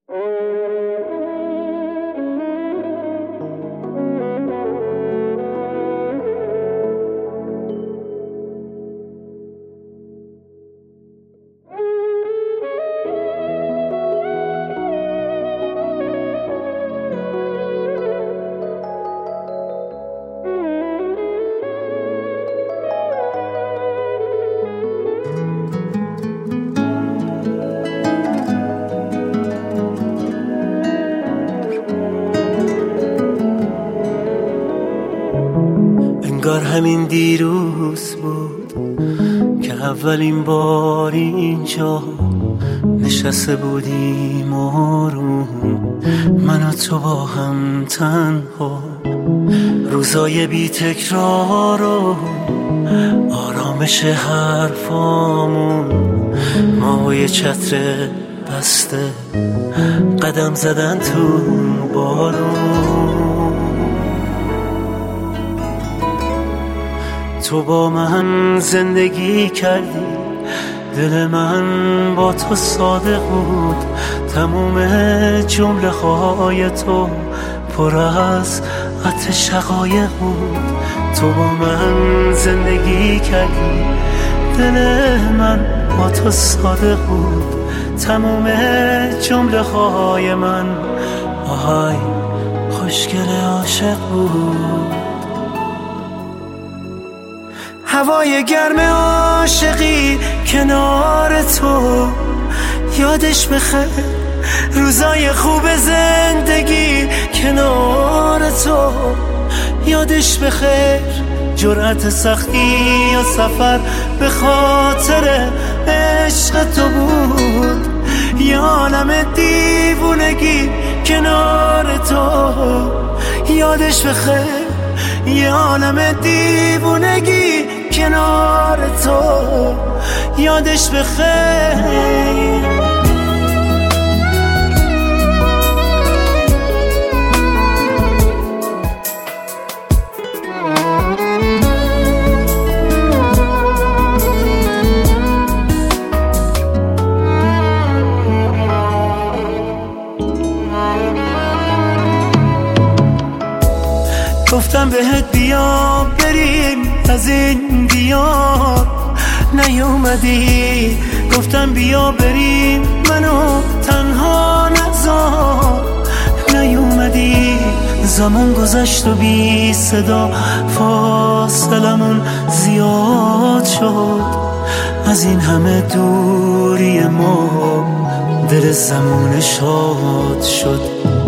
انگار همین دیروز بود که اولین بار اینجا نشسته بودیم آروم، من و تو با هم تنها، روزای بی تکرار و آرامش حرفامون، ما و یه چتر بسته قدم زدن تو بارون. تو با من زندگی کردی، دل من با تو صادق بود، تموم جمله های تو پر از عطر شقایق بود. تو با من زندگی کردی، دل من با تو صادق بود، تموم جمله های من آهای خوشگل عاشق بود. هوای گرم عاشقی کنار تو، یادش بخیر روزای خوب زندگی کنار تو، یادش بخیر جرأت سختی یا سفر به خاطر عشق تو بود. یه عالم دیوونگی کنار تو، یادش بخیر یه عالم دیوونگی کنار تو، یادش بخیر. گفتم بهت بیا بریم از این دیار، نیومدی. گفتم بیا بریم منو تنها نذار، نیومدی. زمان گذشت و بی صدا فاصلمون زیاد شد، از این همه دوری ما دل زمان شاد شد.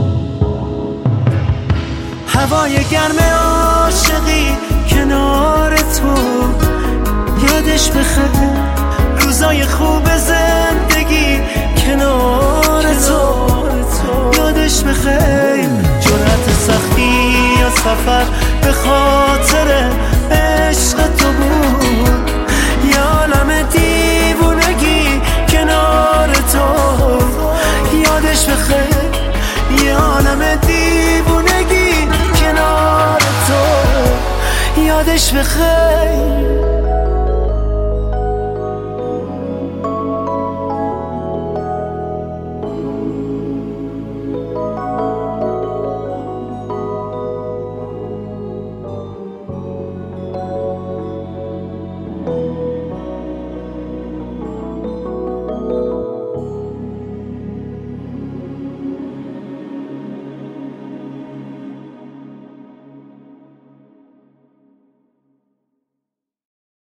هوای گرم عاشقی کنار تو، یادش بخیر روزای خوب زندگی کنار تو، یادش بخیر جرأت سختی یا سفر به خاطر عشق تو بود. یه عالم دیوونگی کنار تو، یادش بخیر یه عالم دیوونگی کنار تو، یادش بخیر.